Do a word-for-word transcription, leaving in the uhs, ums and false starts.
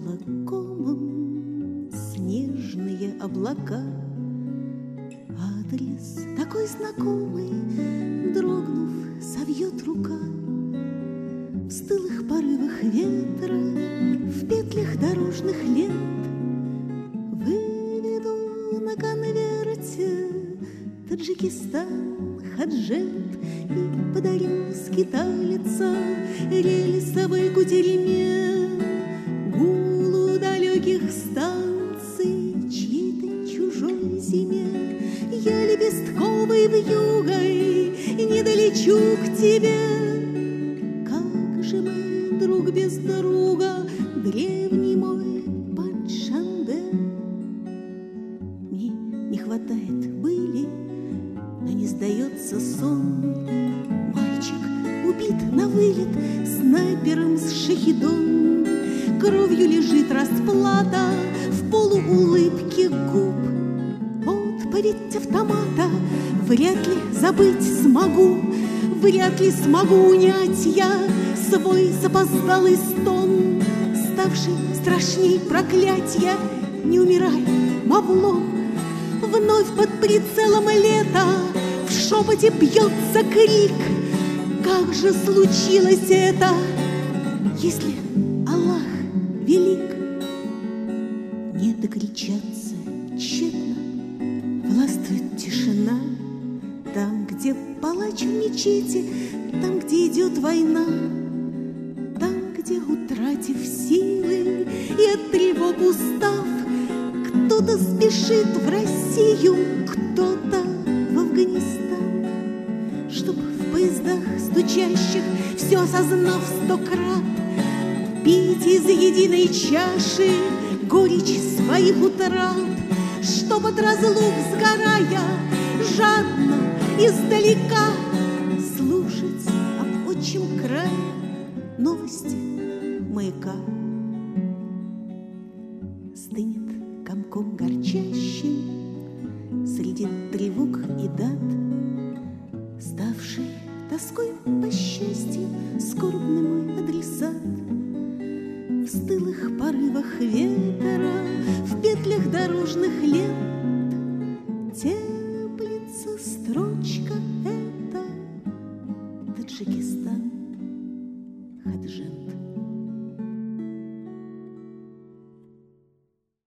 комом снежные облака. Адрес такой знакомый, дрогнув, совьет рука. В стылых порывах ветра, в петлях дорожных лент выведу на конверте Таджикистан, Хаджет, и подарю скиталица рельсовой кутерьме, гулу далеких станций, чьей-то чужой зиме. Я лепестковой вьюгой не долечу к тебе. Как же мы друг без друга, древний мой Паншанбе? Мне не хватает были, но не сдается сон. Мальчик убит на вылет снайпером с шахидом. Кровью лежит расплата в полуулыбке губ. Отповедь автомата вряд ли забыть смогу. Вряд ли смогу унять я свой запоздалый стон, ставший страшней проклятия. Не умирай, Мавло, вновь под прицелом лета в шепоте бьется крик. Как же случилось это, если Аллах велик? Не докричаться тщетно, властвует тишина. Там, где палач в мечети, там, где идет война, там, где, утратив силы и от тревог устав, кто-то спешит в Россию, кто-то в Афганистан, чтоб в поездах стучащих, все осознав сто крат, пить из единой чаши горечь своих утрат, чтоб от разлук сгорая жадно издалека слушать об отчим крае новости маяка. Стынет комком горчащим среди тревог и дат, ставший тоской по счастью скорбный мой адресат. В стылых порывах ветра, в петлях дорожных лент